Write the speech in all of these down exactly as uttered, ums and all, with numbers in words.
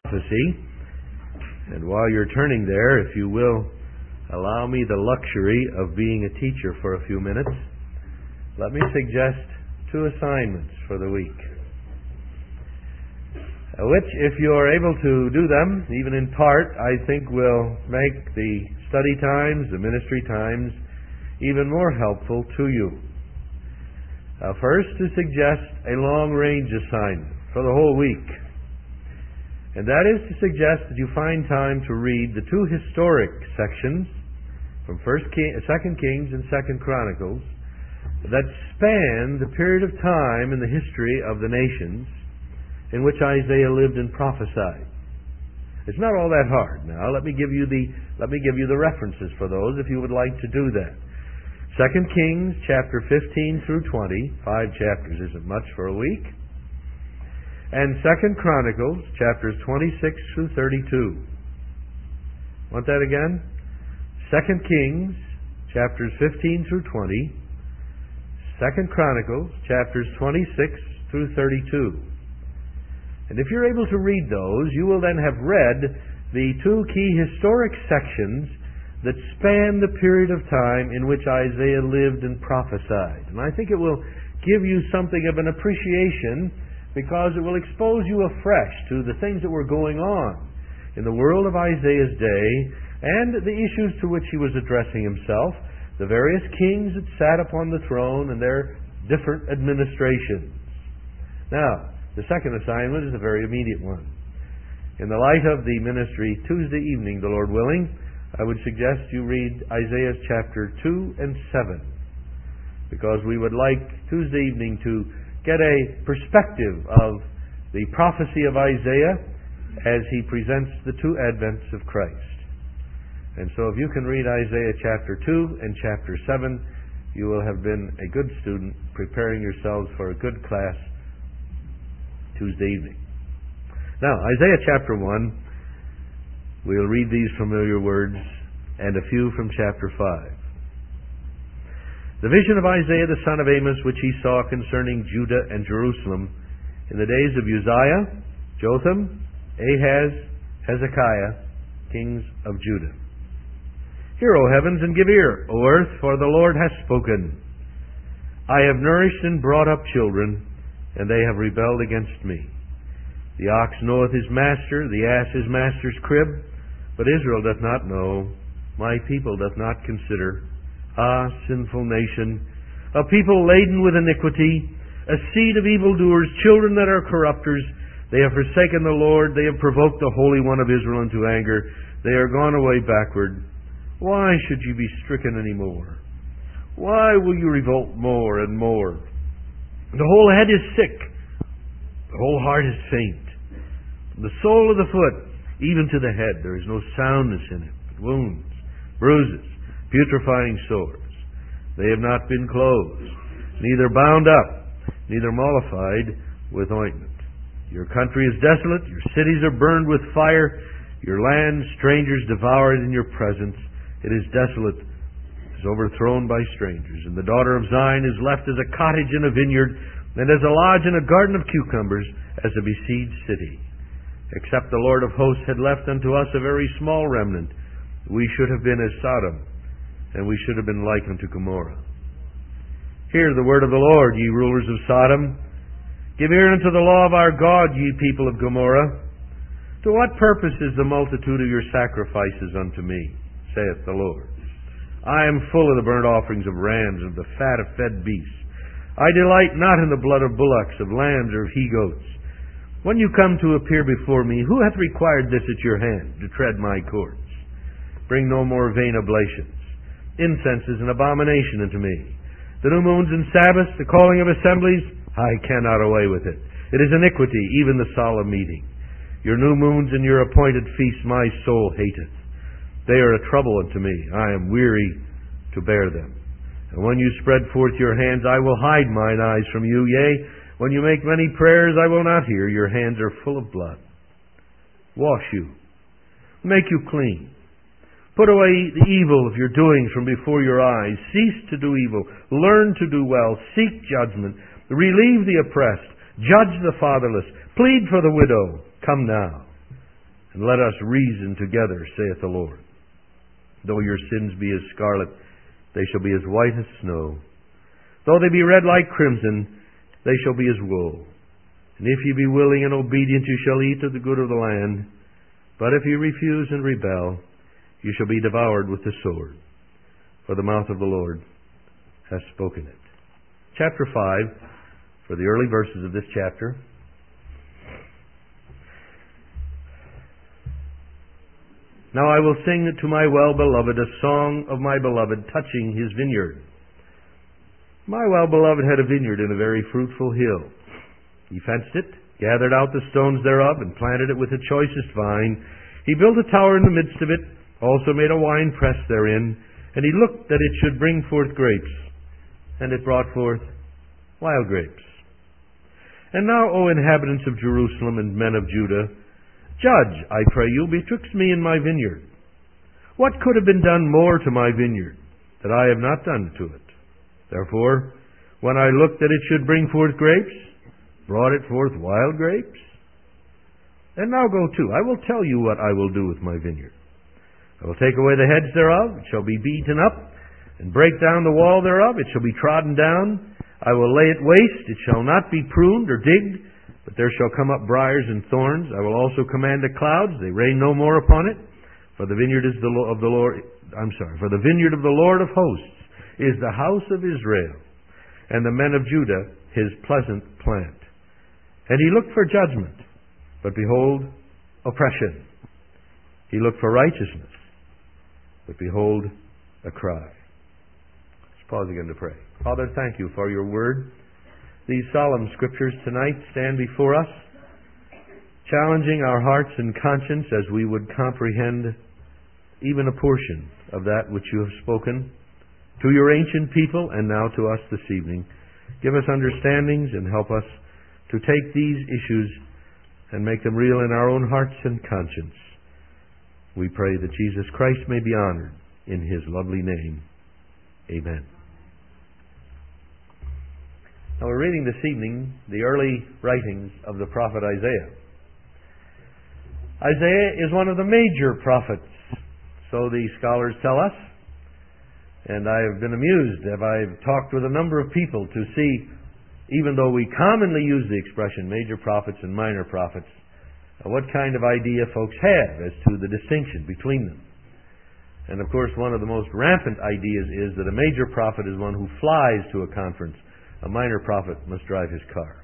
prophecy. And while you're turning there, if you will, allow me the luxury of being a teacher for a few minutes, let me suggest two assignments for the week, which, if you are able to do them, even in part, I think will make the study times, the ministry times, even more helpful to you. Uh, first, to suggest a long-range assignment for the whole week. And that is to suggest that you find time to read the two historic sections from First King, Second Kings and Second Chronicles that span the period of time in the history of the nations in which Isaiah lived and prophesied. It's not all that hard. Now, let me give you the let me give you the references for those if you would like to do that. Second Kings chapter fifteen through twenty, five chapters isn't much for a week. And Second Chronicles chapters twenty-six through thirty-two. Want that again? Second Kings chapters fifteen through twenty. Second Chronicles chapters twenty-six through thirty-two. And if you're able to read those, you will then have read the two key historic sections that span the period of time in which Isaiah lived and prophesied. And I think it will give you something of an appreciation, because it will expose you afresh to the things that were going on in the world of Isaiah's day and the issues to which he was addressing himself, the various kings that sat upon the throne and their different administrations. Now, the second assignment is a very immediate one. In the light of the ministry Tuesday evening, the Lord willing, I would suggest you read Isaiah chapter two and seven, because we would like Tuesday evening to get a perspective of the prophecy of Isaiah as he presents the two advents of Christ. And so if you can read Isaiah chapter two and chapter seven, you will have been a good student preparing yourselves for a good class Tuesday evening. Now, Isaiah chapter one, we'll read these familiar words and a few from chapter five. The vision of Isaiah the son of Amos, which he saw concerning Judah and Jerusalem in the days of Uzziah, Jotham, Ahaz, Hezekiah, kings of Judah. Hear, O heavens, and give ear, O earth, for the Lord hath spoken. I have nourished and brought up children, and they have rebelled against me. The ox knoweth his master, the ass his master's crib, but Israel doth not know, my people doth not consider. Ah, sinful nation, a people laden with iniquity, a seed of evildoers, children that are corrupters. They have forsaken the Lord, they have provoked the Holy One of Israel into anger. They are gone away backward. Why should you be stricken any more? Why will you revolt more and more? The whole head is sick, the whole heart is faint. From the sole of the foot, even to the head, there is no soundness in it, but wounds, bruises, putrefying sores. They have not been closed, neither bound up, neither mollified with ointment. Your country is desolate, your cities are burned with fire, your land strangers devour it in your presence. It is desolate, is overthrown by strangers, and the daughter of Zion is left as a cottage in a vineyard, and as a lodge in a garden of cucumbers, as a besieged city. Except the Lord of hosts had left unto us a very small remnant, we should have been as Sodom, and we should have been like unto Gomorrah. Hear the word of the Lord, ye rulers of Sodom. Give ear unto the law of our God, ye people of Gomorrah. To what purpose is the multitude of your sacrifices unto me, saith the Lord? I am full of the burnt offerings of rams and the fat of fed beasts. I delight not in the blood of bullocks, of lambs, or of he-goats. When you come to appear before me, who hath required this at your hand, to tread my courts? Bring no more vain oblations. Incense is an abomination unto me. The new moons and Sabbaths, the calling of assemblies, I cannot away with it. It is iniquity, even the solemn meeting. Your new moons and your appointed feasts my soul hateth. They are a trouble unto me. I am weary to bear them. And when you spread forth your hands, I will hide mine eyes from you. Yea, when you make many prayers, I will not hear. Your hands are full of blood. Wash you. Make you clean. Put away the evil of your doings from before your eyes. Cease to do evil. Learn to do well. Seek judgment. Relieve the oppressed. Judge the fatherless. Plead for the widow. Come now. and let us reason together, saith the Lord. Though your sins be as scarlet, they shall be as white as snow. Though they be red like crimson, they shall be as wool. And if ye be willing and obedient, you shall eat of the good of the land. But if ye refuse and rebel, you shall be devoured with the sword. For the mouth of the Lord hath spoken it. Chapter five, for the early verses of this chapter. Now I will sing to my well-beloved a song of my beloved touching his vineyard. My well-beloved had a vineyard in a very fruitful hill. He fenced it, gathered out the stones thereof, and planted it with the choicest vine. He built a tower in the midst of it, also made a wine press therein, and he looked that it should bring forth grapes. And it brought forth wild grapes. And now, O inhabitants of Jerusalem and men of Judah, judge, I pray you, betwixt me and my vineyard. What could have been done more to my vineyard, that I have not done to it? Therefore, when I looked that it should bring forth grapes, brought it forth wild grapes? And now go to, I will tell you what I will do with my vineyard. I will take away the heads thereof, it shall be beaten up, and break down the wall thereof, it shall be trodden down. I will lay it waste, it shall not be pruned or digged, but there shall come up briars and thorns. I will also command the clouds, they rain no more upon it. For the vineyard is the of the Lord, I'm sorry, for the vineyard of the Lord of hosts is the house of Israel, and the men of Judah his pleasant plant. And he looked for judgment, but behold, oppression. He looked for righteousness, but behold, a cry. Let's pause again to pray. Father, thank you for your word. These solemn scriptures tonight stand before us, challenging our hearts and conscience as we would comprehend even a portion of that which you have spoken to your ancient people and now to us this evening. Give us understandings and help us to take these issues and make them real in our own hearts and conscience. We pray that Jesus Christ may be honored in his lovely name. Amen. Now we're reading this evening the early writings of the prophet Isaiah. Isaiah is one of the major prophets, so the scholars tell us. And I have been amused as I've talked with a number of people to see, even though we commonly use the expression major prophets and minor prophets, what kind of idea folks have as to the distinction between them. And of course, one of the most rampant ideas is that a major prophet is one who flies to a conference. A minor prophet must drive his car.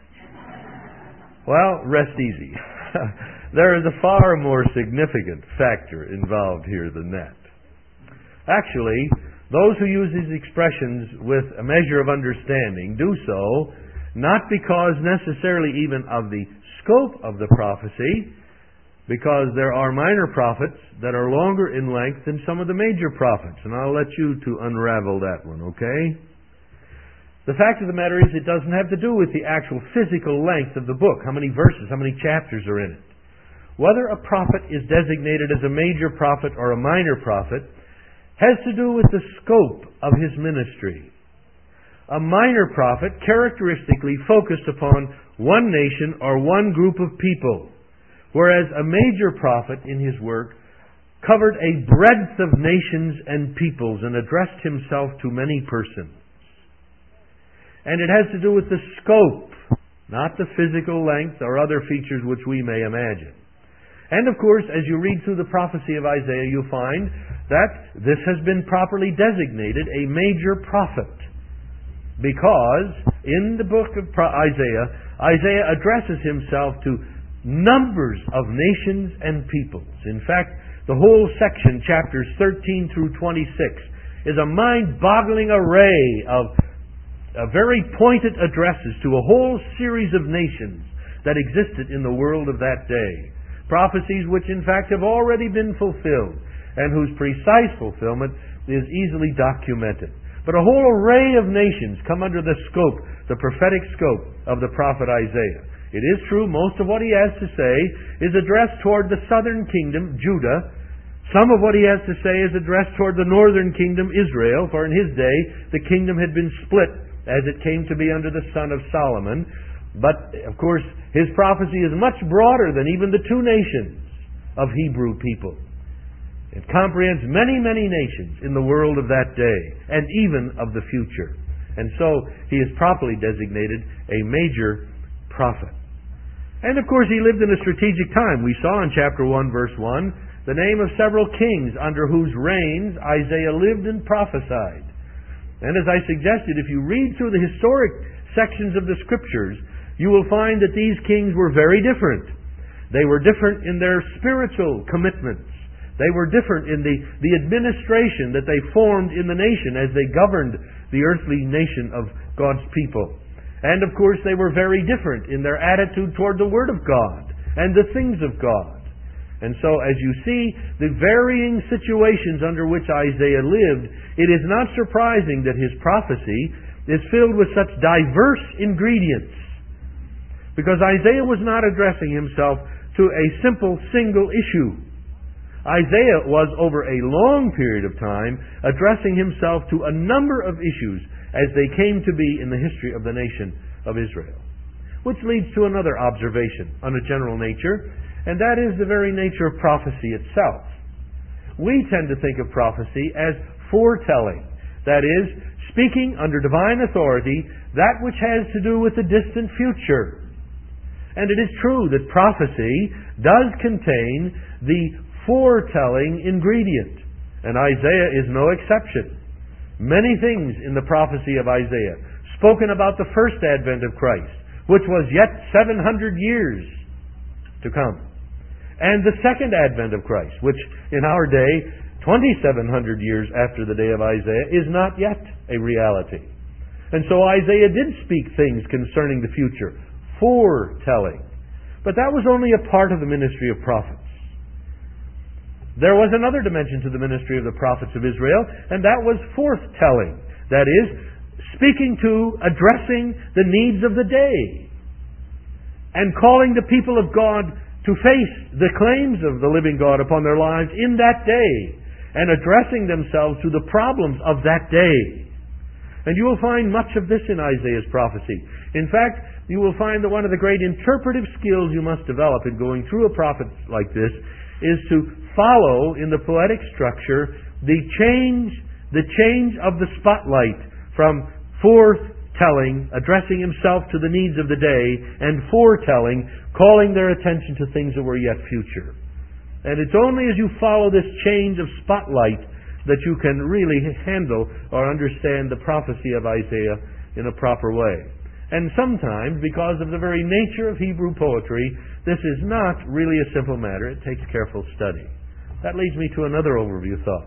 Well, rest easy. There is a far more significant factor involved here than that. Actually, those who use these expressions with a measure of understanding do so not because necessarily even of the scope of the prophecy, because there are minor prophets that are longer in length than some of the major prophets. And I'll let you to unravel that one, okay? The fact of the matter is it doesn't have to do with the actual physical length of the book, how many verses, how many chapters are in it. Whether a prophet is designated as a major prophet or a minor prophet has to do with the scope of his ministry. A minor prophet characteristically focused upon one nation or one group of people, whereas a major prophet in his work covered a breadth of nations and peoples and addressed himself to many persons. And it has to do with the scope, not the physical length or other features which we may imagine. And of course, as you read through the prophecy of Isaiah, you'll find that this has been properly designated a major prophet. Because in the book of Isaiah, Isaiah addresses himself to numbers of nations and peoples. In fact, the whole section, chapters thirteen through twenty-six, is a mind-boggling array of uh, very pointed addresses to a whole series of nations that existed in the world of that day. Prophecies which in fact have already been fulfilled and whose precise fulfillment is easily documented. But a whole array of nations come under the scope, the prophetic scope of the prophet Isaiah. It is true, most of what he has to say is addressed toward the southern kingdom, Judah. Some of what he has to say is addressed toward the northern kingdom, Israel, for in his day the kingdom had been split as it came to be under the son of Solomon. But, of course, his prophecy is much broader than even the two nations. of Hebrew people. It comprehends many, many nations in the world of that day, and even of the future. And so he is properly designated a major prophet. And of course he lived in a strategic time. We saw in chapter one, verse one, the name of several kings under whose reigns Isaiah lived and prophesied. And as I suggested, if you read through the historic sections of the Scriptures, you will find that these kings were very different. They were different in their spiritual commitments. They were different in the, the administration that they formed in the nation as they governed the earthly nation of God's people. And of course they were very different in their attitude toward the Word of God and the things of God. And so as you see the varying situations under which Isaiah lived, it is not surprising that his prophecy is filled with such diverse ingredients. Because Isaiah was not addressing himself to a simple single issue. Isaiah was over a long period of time addressing himself to a number of issues as they came to be in the history of the nation of Israel. Which leads to another observation on a general nature, and that is the very nature of prophecy itself. We tend to think of prophecy as foretelling. That is, speaking under divine authority that which has to do with the distant future. And it is true that prophecy does contain the foretelling ingredient. And Isaiah is no exception. Many things in the prophecy of Isaiah spoken about the first advent of Christ, which was yet seven hundred years to come. And the second advent of Christ, which in our day, twenty-seven hundred years after the day of Isaiah, is not yet a reality. And so Isaiah did speak things concerning the future, foretelling. But that was only a part of the ministry of prophets. There was another dimension to the ministry of the prophets of Israel, and that was forthtelling. That is, speaking to, addressing the needs of the day, and calling the people of God to face the claims of the living God upon their lives in that day, and addressing themselves to the problems of that day. And you will find much of this in Isaiah's prophecy. In fact, you will find that one of the great interpretive skills you must develop in going through a prophet like this is to follow in the poetic structure the change, the change of the spotlight from foretelling, addressing himself to the needs of the day, and foretelling, calling their attention to things that were yet future. And it's only as you follow this change of spotlight that you can really handle or understand the prophecy of Isaiah in a proper way. And sometimes, because of the very nature of Hebrew poetry, this is not really a simple matter. It takes careful study. That leads me to another overview thought.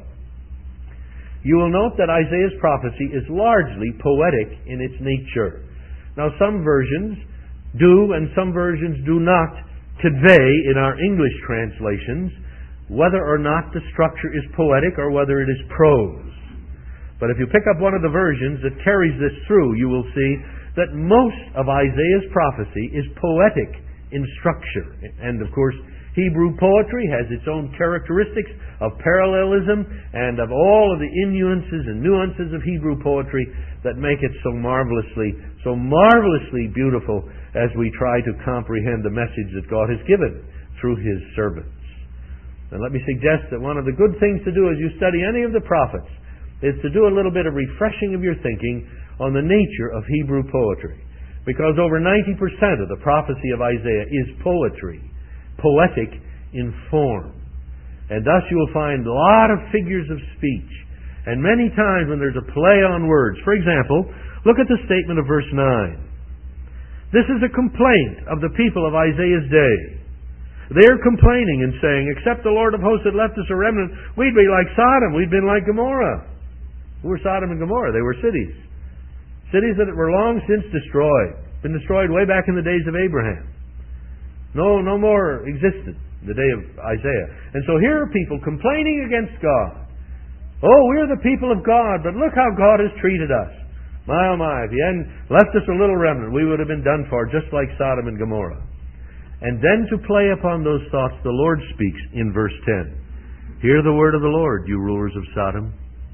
You will note that Isaiah's prophecy is largely poetic in its nature. Now, some versions do and some versions do not convey in our English translations whether or not the structure is poetic or whether it is prose. But if you pick up one of the versions that carries this through, you will see that most of Isaiah's prophecy is poetic in structure. And of course, Hebrew poetry has its own characteristics of parallelism and of all of the nuances and nuances of Hebrew poetry that make it so marvelously, so marvelously beautiful as we try to comprehend the message that God has given through His servants. And let me suggest that one of the good things to do as you study any of the prophets is to do a little bit of refreshing of your thinking on the nature of Hebrew poetry. Because over ninety percent of the prophecy of Isaiah is poetry, poetic in form. And thus you will find a lot of figures of speech. And many times when there's a play on words. For example, look at the statement of verse nine. This is a complaint of the people of Isaiah's day. They're complaining and saying, except the Lord of hosts had left us a remnant, we'd be like Sodom, we'd been like Gomorrah. Who were Sodom and Gomorrah? They were cities. Cities that were long since destroyed. Been destroyed way back in the days of Abraham. No, no more existed in the day of Isaiah. And so here are people complaining against God. Oh, we're the people of God, but look how God has treated us. My, oh my, if He hadn't left us a little remnant, we would have been done for, just like Sodom and Gomorrah. And then to play upon those thoughts, the Lord speaks in verse ten. Hear the word of the Lord, you rulers of Sodom.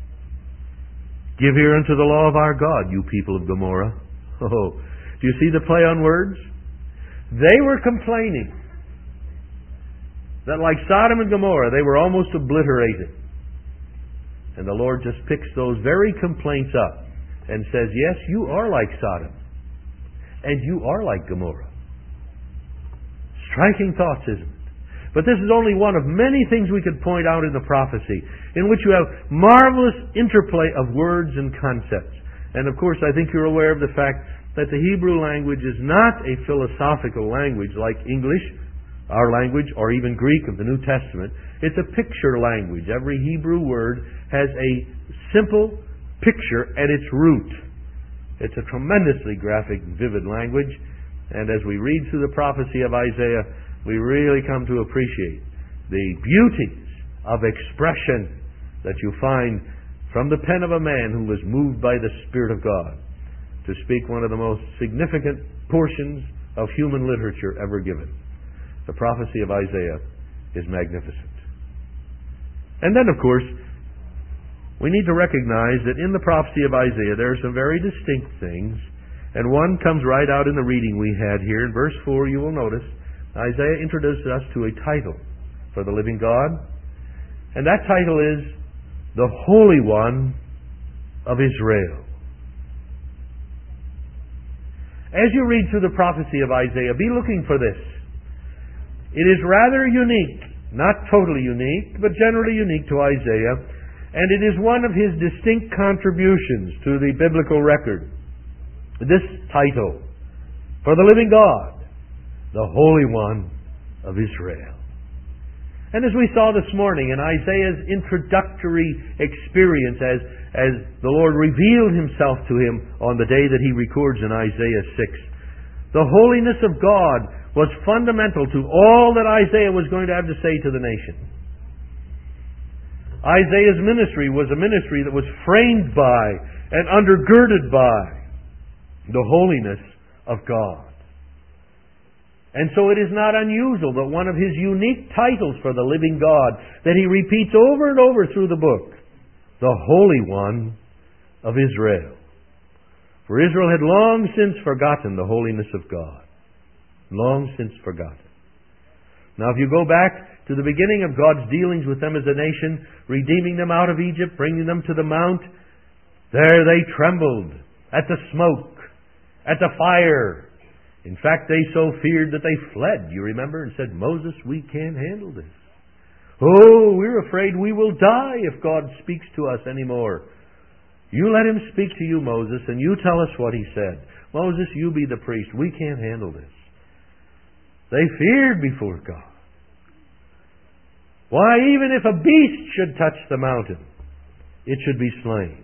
Give ear unto the law of our God, you people of Gomorrah. Oh, do you see the play on words? They were complaining. that like Sodom and Gomorrah, they were almost obliterated. And the Lord just picks those very complaints up and says, yes, you are like Sodom, and you are like Gomorrah. Striking thoughts, isn't it? But this is only one of many things we could point out in the prophecy, in which you have marvelous interplay of words and concepts. And of course, I think you're aware of the fact that the Hebrew language is not a philosophical language like English, our language, or even Greek of the New Testament. It's a picture language. Every Hebrew word has a simple picture at its root. It's a tremendously graphic, vivid language. And as we read through the prophecy of Isaiah, we really come to appreciate the beauties of expression that you find from the pen of a man who was moved by the Spirit of God to speak one of the most significant portions of human literature ever given. The prophecy of Isaiah is magnificent. And then, of course, we need to recognize that in the prophecy of Isaiah there are some very distinct things, and one comes right out in the reading we had here. In verse four, you will notice, Isaiah introduces us to a title for the living God, and that title is the Holy One of Israel. As you read through the prophecy of Isaiah, be looking for this. It is rather unique, not totally unique, but generally unique to Isaiah, and it is one of his distinct contributions to the biblical record. This title, for the living God, the Holy One of Israel. And as we saw this morning in Isaiah's introductory experience as, as the Lord revealed Himself to him on the day that he records in Isaiah six, the holiness of God was fundamental to all that Isaiah was going to have to say to the nation. Isaiah's ministry was a ministry that was framed by and undergirded by the holiness of God. And so it is not unusual that one of his unique titles for the living God that he repeats over and over through the book, the Holy One of Israel. For Israel had long since forgotten the holiness of God. Long since forgotten. Now if you go back to the beginning of God's dealings with them as a nation, redeeming them out of Egypt, bringing them to the mount, there they trembled at the smoke, at the fire. In fact, they so feared that they fled, you remember, and said, Moses, we can't handle this. Oh, we're afraid we will die if God speaks to us anymore. You let Him speak to you, Moses, and you tell us what He said. Moses, you be the priest. We can't handle this. They feared before God. Why, even if a beast should touch the mountain, it should be slain.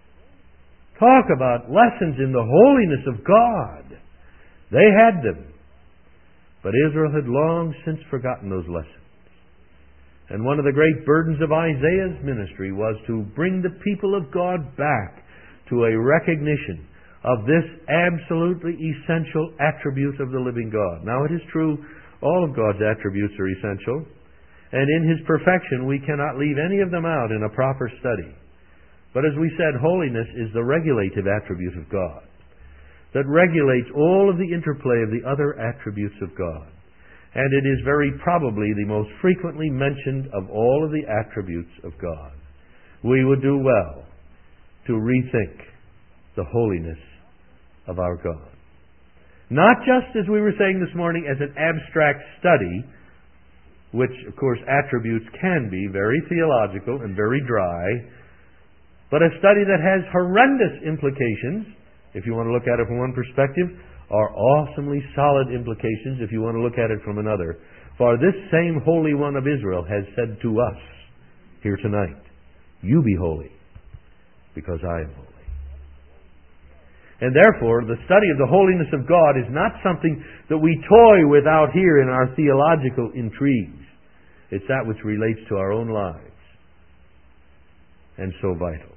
Talk about lessons in the holiness of God. They had them. But Israel had long since forgotten those lessons. And one of the great burdens of Isaiah's ministry was to bring the people of God back to a recognition of this absolutely essential attribute of the living God. Now it is true, all of God's attributes are essential, and in His perfection we cannot leave any of them out in a proper study. But as we said, holiness is the regulative attribute of God that regulates all of the interplay of the other attributes of God. And it is very probably the most frequently mentioned of all of the attributes of God. We would do well to rethink the holiness of our God. Not just, as we were saying this morning, as an abstract study, which, of course, attributes can be very theological and very dry, but a study that has horrendous implications, if you want to look at it from one perspective, or awesomely solid implications if you want to look at it from another. For this same Holy One of Israel has said to us here tonight, you be holy, because I am holy. And therefore, the study of the holiness of God is not something that we toy with out here in our theological intrigues. It's that which relates to our own lives, and so vital.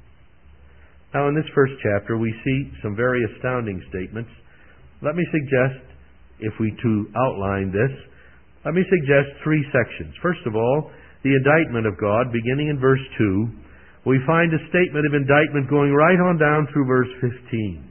Now, in this first chapter, we see some very astounding statements. Let me suggest, if we to outline this, let me suggest three sections. First of all, the indictment of God, beginning in verse two. We find a statement of indictment going right on down through verse fifteen.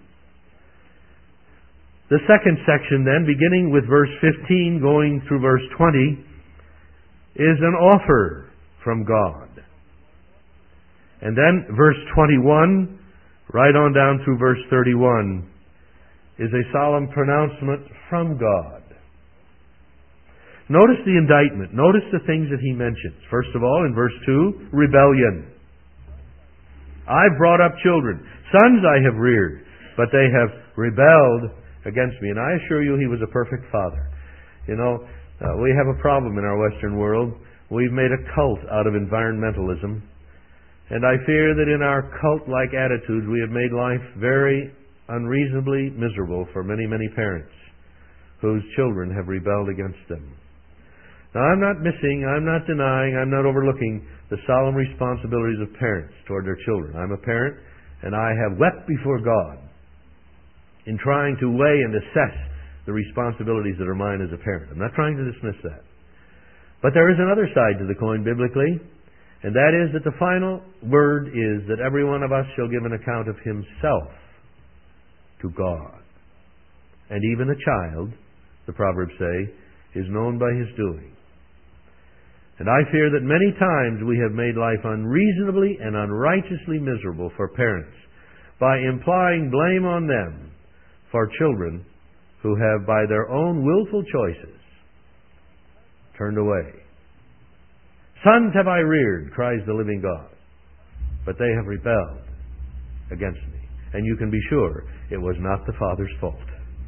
The second section then, beginning with verse fifteen, going through verse twenty, is an offer from God. And then verse twenty-one, right on down through verse thirty-one, is a solemn pronouncement from God. Notice the indictment. Notice the things that he mentions. First of all, in verse two, rebellion. I've brought up children. Sons I have reared, but they have rebelled against me. And I assure you he was a perfect father. You know, uh, we have a problem in our Western world. We've made a cult out of environmentalism. And I fear that in our cult-like attitudes we have made life very unreasonably miserable for many, many parents whose children have rebelled against them. Now, I'm not missing, I'm not denying, I'm not overlooking the solemn responsibilities of parents toward their children. I'm a parent, and I have wept before God in trying to weigh and assess the responsibilities that are mine as a parent. I'm not trying to dismiss that. But there is another side to the coin biblically, and that is that the final word is that every one of us shall give an account of himself to God. And even a child, the Proverbs say, is known by his doing. And I fear that many times we have made life unreasonably and unrighteously miserable for parents by implying blame on them for children who have, by their own willful choices, turned away. Sons have I reared, cries the living God, but they have rebelled against me. And you can be sure it was not the father's fault.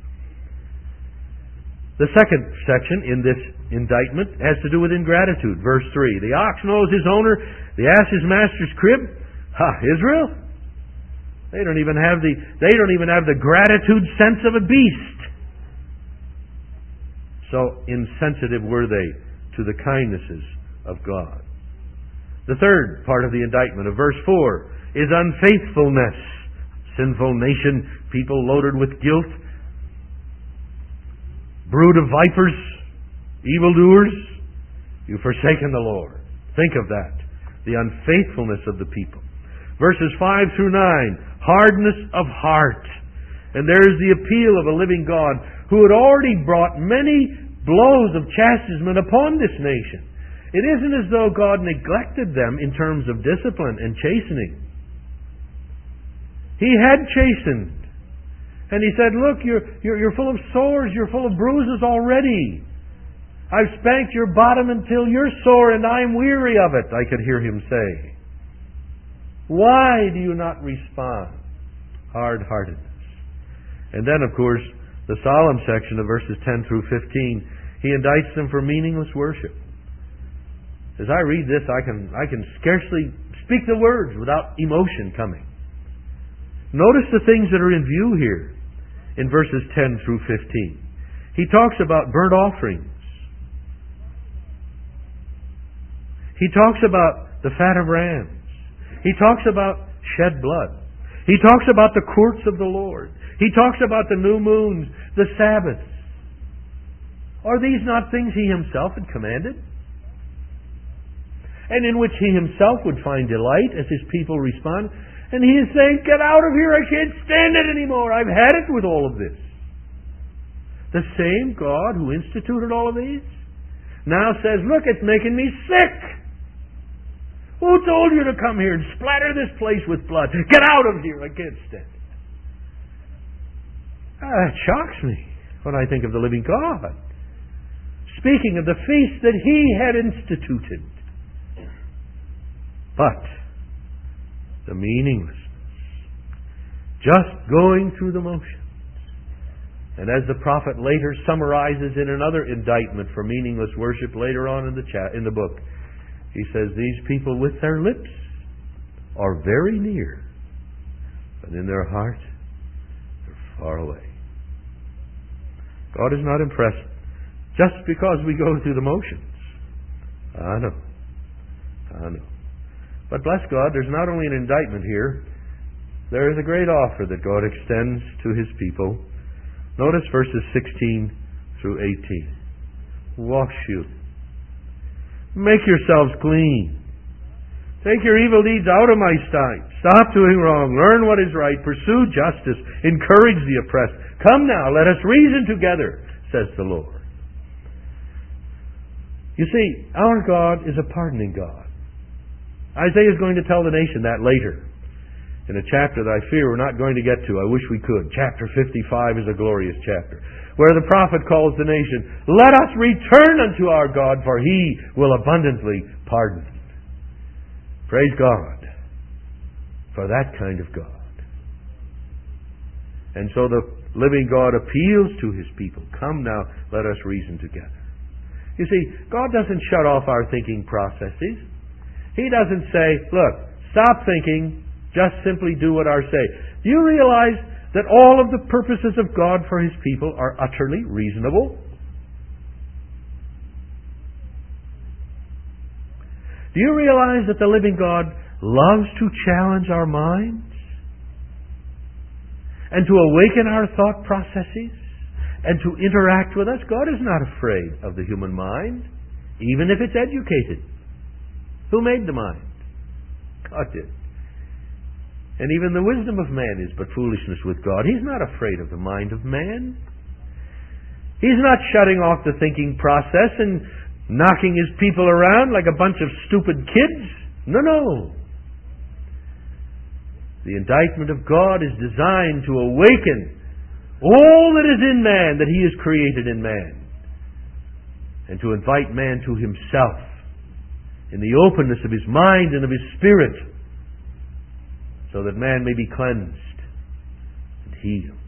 The second section in this indictment has to do with ingratitude. Verse three. The ox knows his owner, the ass his master's crib. Ha, Israel? They don't even have the they don't even have the gratitude sense of a beast. So insensitive were they to the kindnesses of God. The third part of the indictment of verse four is unfaithfulness. Sinful nation, people loaded with guilt. Brood of vipers, evildoers, you've forsaken the Lord. Think of that. The unfaithfulness of the people. Verses five through nine, hardness of heart. And there is the appeal of a living God who had already brought many blows of chastisement upon this nation. It isn't as though God neglected them in terms of discipline and chastening. He had chastened. And he said, look, you're, you're, you're full of sores, you're full of bruises already. I've spanked your bottom until you're sore and I'm weary of it, I could hear him say. Why do you not respond? Hard-heartedness. And then, of course, the solemn section of verses ten through fifteen, he indicts them for meaningless worship. As I read this, I can, I can scarcely speak the words without emotion coming. Notice the things that are in view here in verses ten through fifteen. He talks about burnt offerings. He talks about the fat of rams. He talks about shed blood. He talks about the courts of the Lord. He talks about the new moons, the Sabbaths. Are these not things he himself had commanded? And in which he himself would find delight as his people respond. And he is saying, get out of here, I can't stand it anymore. I've had it with all of this. The same God who instituted all of these now says, look, it's making me sick. Who told you to come here and splatter this place with blood? Get out of here, I can't stand it. Ah, that shocks me when I think of the living God. Speaking of the feast that he had instituted. But the meaninglessness. Just going through the motions. And as the prophet later summarizes in another indictment for meaningless worship later on in the chat, in the book, he says, these people with their lips are very near, but in their heart they're far away. God is not impressed just because we go through the motions. I know. I know. But bless God, there's not only an indictment here, there is a great offer that God extends to his people. Notice verses sixteen through eighteen. Wash you. Make yourselves clean. Take your evil deeds out of my sight. Stop doing wrong. Learn what is right. Pursue justice. Encourage the oppressed. Come now, let us reason together, says the Lord. You see, our God is a pardoning God. Isaiah is going to tell the nation that later, in a chapter that I fear we're not going to get to. I wish we could. Chapter fifty-five is a glorious chapter, where the prophet calls the nation, "Let us return unto our God, for He will abundantly pardon." Praise God for that kind of God. And so the living God appeals to His people. Come now, let us reason together. You see, God doesn't shut off our thinking processes. He doesn't say, look, stop thinking, just simply do what I say. Do you realize that all of the purposes of God for His people are utterly reasonable? Do you realize that the living God loves to challenge our minds and to awaken our thought processes and to interact with us? God is not afraid of the human mind, even if it's educated. Who made the mind? God did. And even the wisdom of man is but foolishness with God. He's not afraid of the mind of man. He's not shutting off the thinking process and knocking His people around like a bunch of stupid kids. No, no. The indictment of God is designed to awaken all that is in man, that He has created in man, and to invite man to Himself in the openness of his mind and of his spirit, so that man may be cleansed and healed.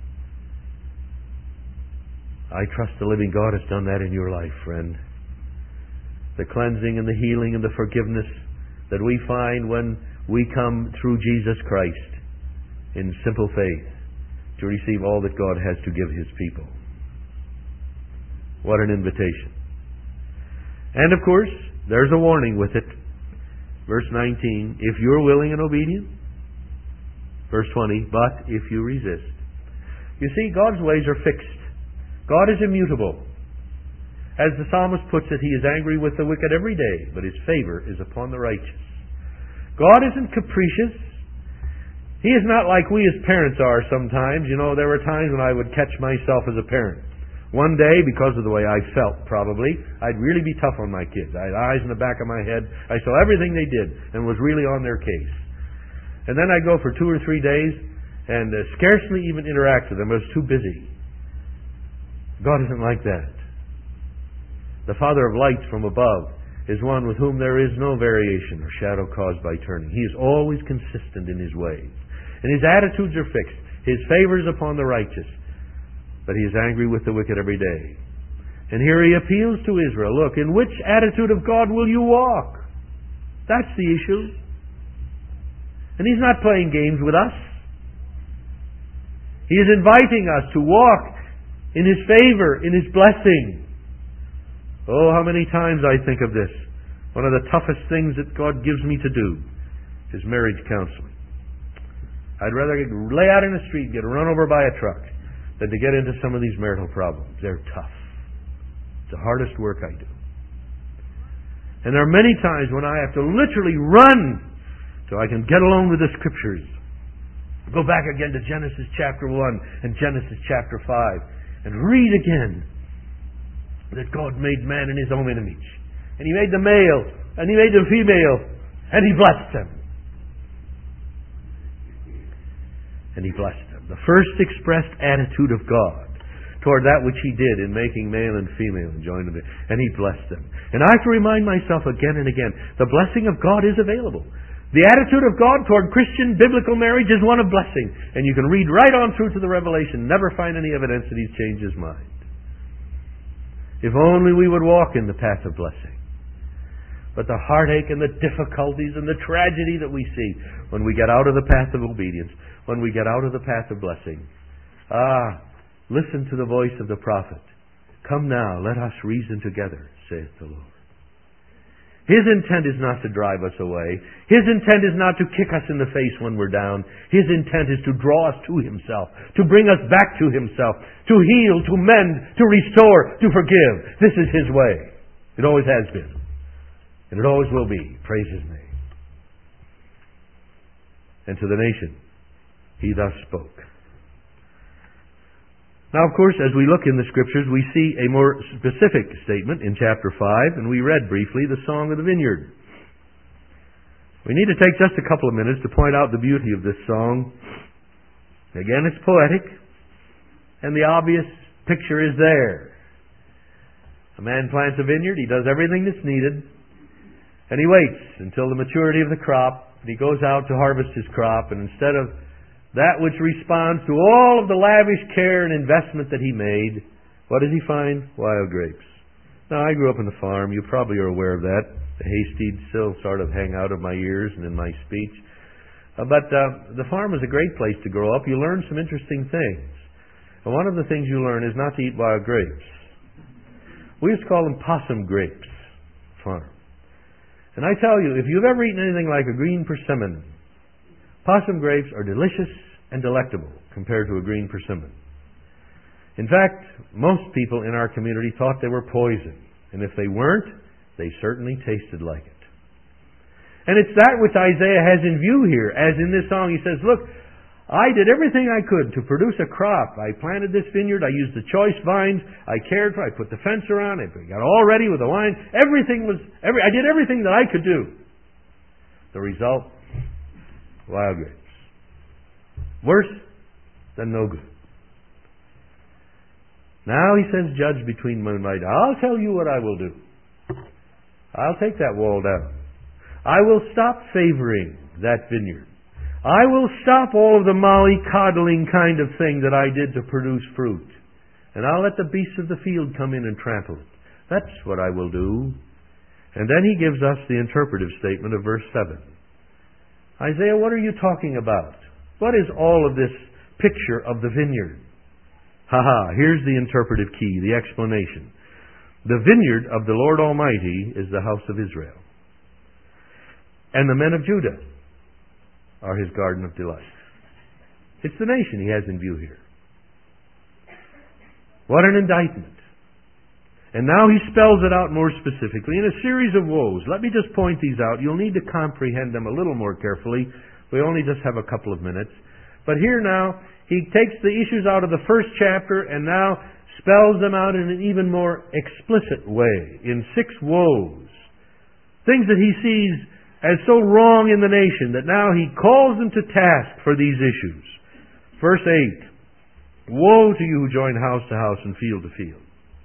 I trust the living God has done that in your life, friend. The cleansing and the healing and the forgiveness that we find when we come through Jesus Christ in simple faith to receive all that God has to give His people. What an invitation. And of course, there's a warning with it. Verse nineteen, if you're willing and obedient. Verse twenty, but if you resist. You see, God's ways are fixed. God is immutable. As the psalmist puts it, He is angry with the wicked every day, but His favor is upon the righteous. God isn't capricious. He is not like we as parents are sometimes. You know, there were times when I would catch myself as a parent. One day, because of the way I felt, probably, I'd really be tough on my kids. I had eyes in the back of my head. I saw everything they did and was really on their case. And then I'd go for two or three days and uh, scarcely even interact with them. I was too busy. God isn't like that. The Father of lights from above is one with whom there is no variation or shadow caused by turning. He is always consistent in His ways. And His attitudes are fixed. His favor is upon the righteous. But He is angry with the wicked every day. And here He appeals to Israel. Look, in which attitude of God will you walk? That's the issue. And He's not playing games with us. He is inviting us to walk in His favor, in His blessing. Oh, how many times I think of this. One of the toughest things that God gives me to do is marriage counseling. I'd rather lay out in the street and get run over by a truck than to get into some of these marital problems. They're tough. It's the hardest work I do. And there are many times when I have to literally run so I can get along with the Scriptures. Go back again to Genesis chapter one and Genesis chapter five and read again that God made man in His own image. And He made the male and He made the female and He blessed them. And He blessed them. The first expressed attitude of God toward that which He did in making male and female and joined them, and He blessed them. And I have to remind myself again and again, the blessing of God is available. The attitude of God toward Christian biblical marriage is one of blessing. And you can read right on through to the Revelation, never find any evidence that He's changed His mind. If only we would walk in the path of blessing. But the heartache and the difficulties and the tragedy that we see when we get out of the path of obedience, when we get out of the path of blessing. Ah, listen to the voice of the prophet. Come now, let us reason together, saith the Lord. His intent is not to drive us away. His intent is not to kick us in the face when we're down. His intent is to draw us to Himself, to bring us back to Himself, to heal, to mend, to restore, to forgive. This is His way. It always has been. And it always will be. Praise His name. And to the nation, He thus spoke. Now, of course, as we look in the Scriptures, we see a more specific statement in chapter five, and we read briefly the Song of the Vineyard. We need to take just a couple of minutes to point out the beauty of this song. Again, it's poetic, and the obvious picture is there. A man plants a vineyard, he does everything that's needed, and he waits until the maturity of the crop, and he goes out to harvest his crop, and instead of that which responds to all of the lavish care and investment that he made, what does he find? Wild grapes. Now, I grew up on the farm. You probably are aware of that. The hayseeds still sort of hang out of my ears and in my speech. Uh, but uh, the farm is a great place to grow up. You learn some interesting things. And one of the things you learn is not to eat wild grapes. We used to call them possum grapes, farm. And I tell you, if you've ever eaten anything like a green persimmon, possum grapes are delicious and delectable compared to a green persimmon. In fact, most people in our community thought they were poison. And if they weren't, they certainly tasted like it. And it's that which Isaiah has in view here. As in this song, he says, look, I did everything I could to produce a crop. I planted this vineyard. I used the choice vines. I cared for it. I put the fence around. I got all ready with the wine. Everything was, every, I did everything that I could do. The result, wild grapes. Worse than no good. Now he says, judge between moonlight. I'll tell you what I will do. I'll take that wall down. I will stop favoring that vineyard. I will stop all of the mollycoddling kind of thing that I did to produce fruit. And I'll let the beasts of the field come in and trample it. That's what I will do. And then he gives us the interpretive statement of verse seven. Isaiah, what are you talking about? What is all of this picture of the vineyard? Ha ha, here's the interpretive key, the explanation. The vineyard of the Lord Almighty is the house of Israel. And the men of Judah are his garden of delight. It's the nation he has in view here. What an indictment. And now he spells it out more specifically in a series of woes. Let me just point these out. You'll need to comprehend them a little more carefully. We only just have a couple of minutes. But here now, he takes the issues out of the first chapter and now spells them out in an even more explicit way, in six woes. Things that he sees as so wrong in the nation that now he calls them to task for these issues. Verse eight, woe to you who join house to house and field to field.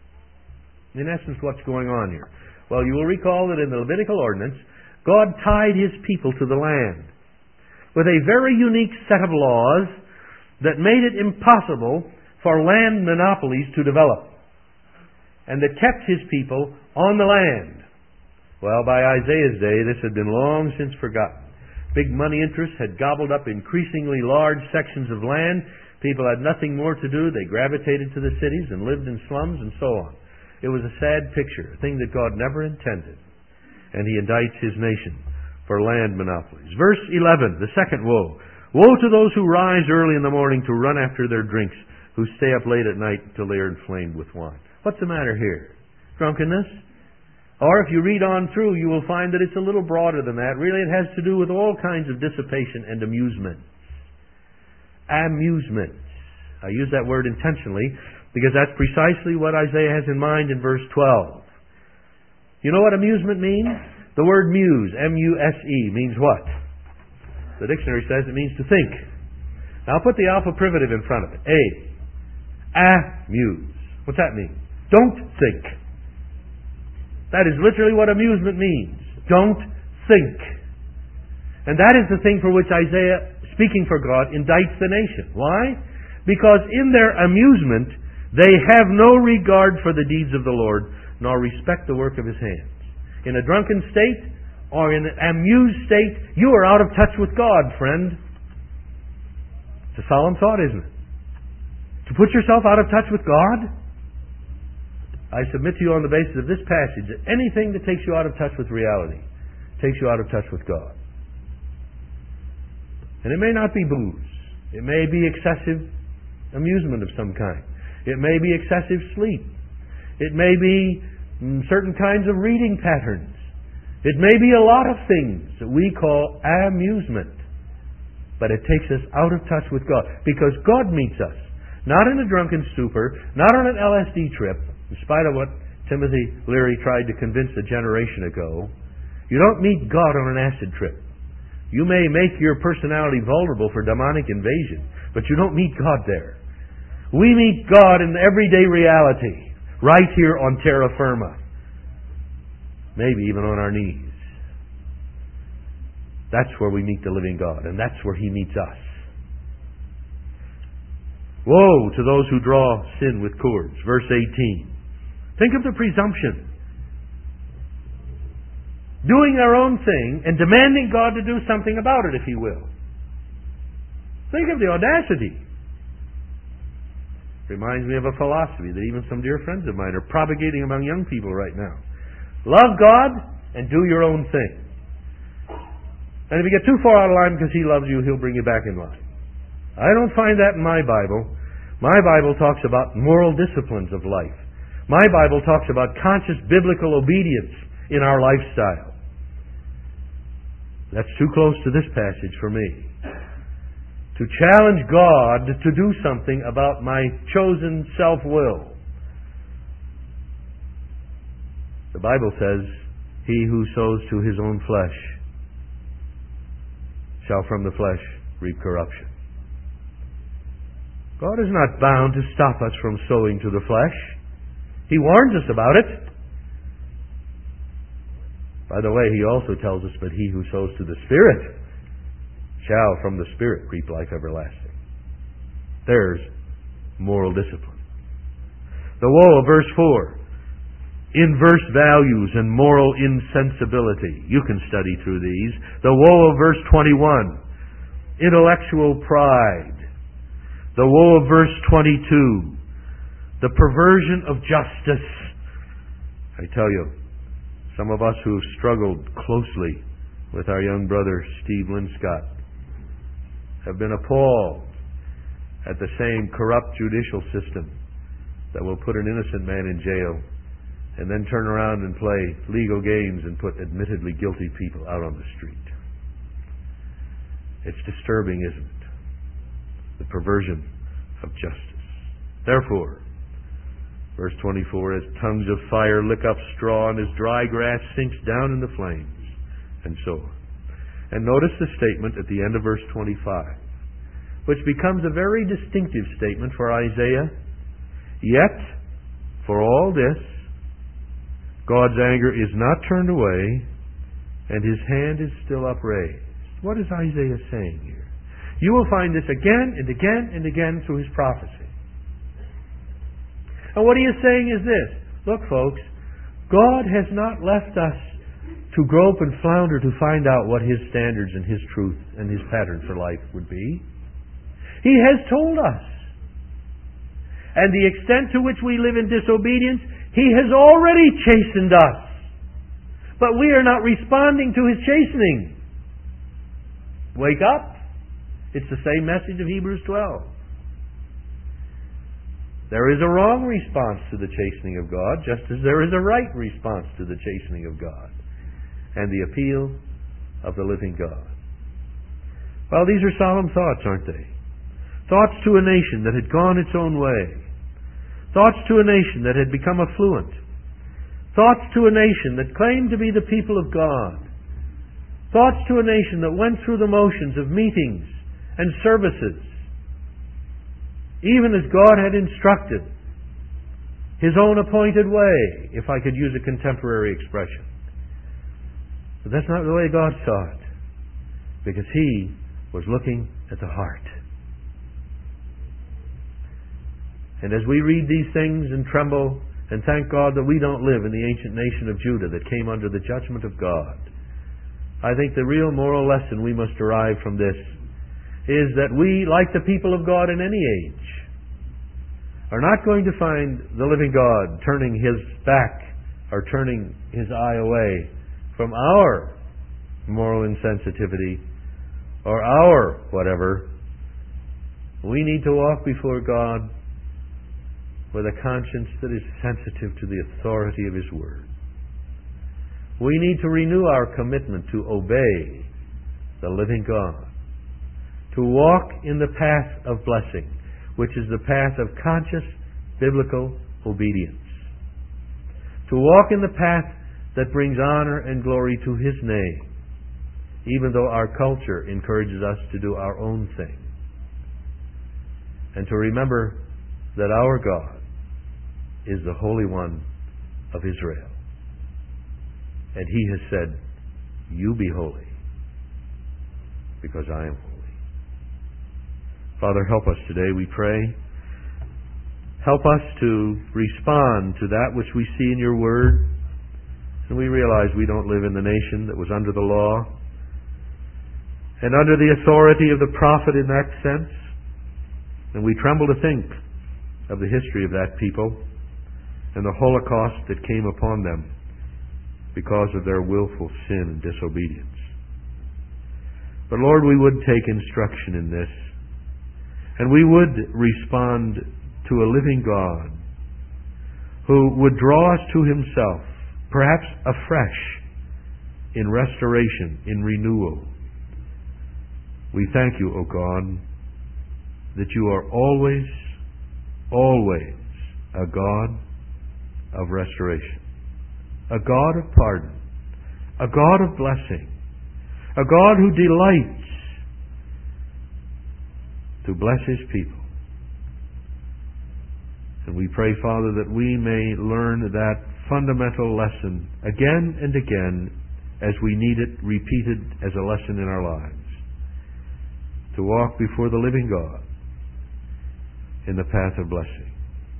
In essence, what's going on here? Well, you will recall that in the Levitical ordinance, God tied his people to the land with a very unique set of laws that made it impossible for land monopolies to develop, and that kept his people on the land. Well, by Isaiah's day, this had been long since forgotten. Big money interests had gobbled up increasingly large sections of land. People had nothing more to do. They gravitated to the cities and lived in slums and so on. It was a sad picture, a thing that God never intended. And he indicts his nation for land monopolies. Verse eleven, the second woe. Woe to those who rise early in the morning to run after their drinks, who stay up late at night until they are inflamed with wine. What's the matter here? Drunkenness? Or if you read on through, you will find that it's a little broader than that. Really, it has to do with all kinds of dissipation and amusement. Amusement. I use that word intentionally because that's precisely what Isaiah has in mind in verse twelve. You know what amusement means? The word muse, M U S E, means what? The dictionary says it means to think. Now I'll put the alpha privative in front of it. A. Amuse. What's that mean? Don't think. That is literally what amusement means. Don't think. And that is the thing for which Isaiah, speaking for God, indicts the nation. Why? Because in their amusement, they have no regard for the deeds of the Lord, nor respect the work of his hands. In a drunken state, or in an amused state, you are out of touch with God, friend. It's a solemn thought, isn't it? To put yourself out of touch with God? I submit to you on the basis of this passage that anything that takes you out of touch with reality takes you out of touch with God. And it may not be booze. It may be excessive amusement of some kind. It may be excessive sleep. It may be certain kinds of reading patterns. It may be a lot of things that we call amusement. But it takes us out of touch with God. Because God meets us not in a drunken stupor, not on an L S D trip, in spite of what Timothy Leary tried to convince a generation ago. You don't meet God on an acid trip. You may make your personality vulnerable for demonic invasion, but you don't meet God there. We meet God in everyday reality, right here on terra firma. Maybe even on our knees. That's where we meet the living God, and that's where He meets us. Woe to those who draw sin with cords. Verse eighteen. Think of the presumption. Doing their own thing and demanding God to do something about it, if He will. Think of the audacity. Reminds me of a philosophy that even some dear friends of mine are propagating among young people right now. Love God and do your own thing. And if you get too far out of line because He loves you, He'll bring you back in line. I don't find that in my Bible. My Bible talks about moral disciplines of life. My Bible talks about conscious biblical obedience in our lifestyle. That's too close to this passage for me. To challenge God to do something about my chosen self-will. The Bible says, he who sows to his own flesh shall from the flesh reap corruption. God is not bound to stop us from sowing to the flesh. He warns us about it. By the way, He also tells us, but he who sows to the Spirit shall from the Spirit reap life everlasting. There's moral discipline. The woe of verse four. Inverse values and moral insensibility. You can study through these. The woe of verse twenty-one. Intellectual pride. The woe of verse twenty-two. The perversion of justice. I tell you, some of us who have struggled closely with our young brother Steve Linscott have been appalled at the same corrupt judicial system that will put an innocent man in jail and then turn around and play legal games and put admittedly guilty people out on the street. It's disturbing, isn't it? The perversion of justice. Therefore, verse twenty-four, as tongues of fire lick up straw and as dry grass sinks down in the flames, and so on. And notice the statement at the end of verse twenty-five, which becomes a very distinctive statement for Isaiah. Yet, for all this, God's anger is not turned away, and His hand is still upraised. What is Isaiah saying here? You will find this again and again and again through his prophecy. And what he is saying is this. Look, folks, God has not left us to grope and flounder to find out what His standards and His truth and His pattern for life would be. He has told us. And the extent to which we live in disobedience, He has already chastened us. But we are not responding to His chastening. Wake up. It's the same message of Hebrews twelve. There is a wrong response to the chastening of God, just as there is a right response to the chastening of God and the appeal of the living God. Well, these are solemn thoughts, aren't they? Thoughts to a nation that had gone its own way. Thoughts to a nation that had become affluent. Thoughts to a nation that claimed to be the people of God. Thoughts to a nation that went through the motions of meetings and services, even as God had instructed, His own appointed way, if I could use a contemporary expression. But that's not the way God saw it, because He was looking at the heart. And as we read these things and tremble and thank God that we don't live in the ancient nation of Judah that came under the judgment of God, I think the real moral lesson we must derive from this is that we, like the people of God in any age, are not going to find the living God turning His back or turning His eye away from our moral insensitivity or our whatever. We need to walk before God with a conscience that is sensitive to the authority of His Word. We need to renew our commitment to obey the living God, to walk in the path of blessing. which is the path of conscious biblical obedience. To walk in the path that brings honor and glory to His name, even though our culture encourages us to do our own thing. And to remember that our God is the Holy One of Israel. And He has said, "You be holy, because I am holy." Father, help us today, we pray. Help us to respond to that which we see in Your Word. And we realize we don't live in the nation that was under the law and under the authority of the prophet in that sense. And we tremble to think of the history of that people and the Holocaust that came upon them because of their willful sin and disobedience. But Lord, we would take instruction in this, and we would respond to a living God who would draw us to Himself, perhaps afresh, in restoration, in renewal. We thank You, O God, that You are always, always a God of restoration, a God of pardon, a God of blessing, a God who delights to bless His people. And we pray, Father, that we may learn that fundamental lesson again and again as we need it repeated as a lesson in our lives. To walk before the living God in the path of blessing.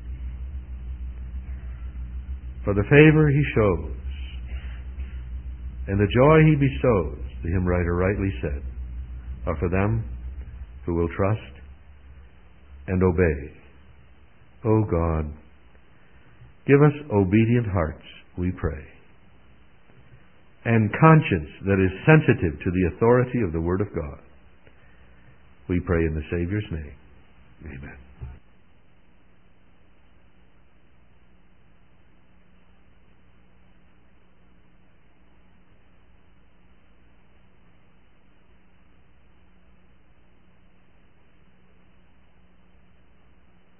For the favor He shows and the joy He bestows, the hymn writer rightly said, are for them who will trust and obey. O God, give us obedient hearts, we pray, and conscience that is sensitive to the authority of the Word of God. We pray in the Savior's name. Amen.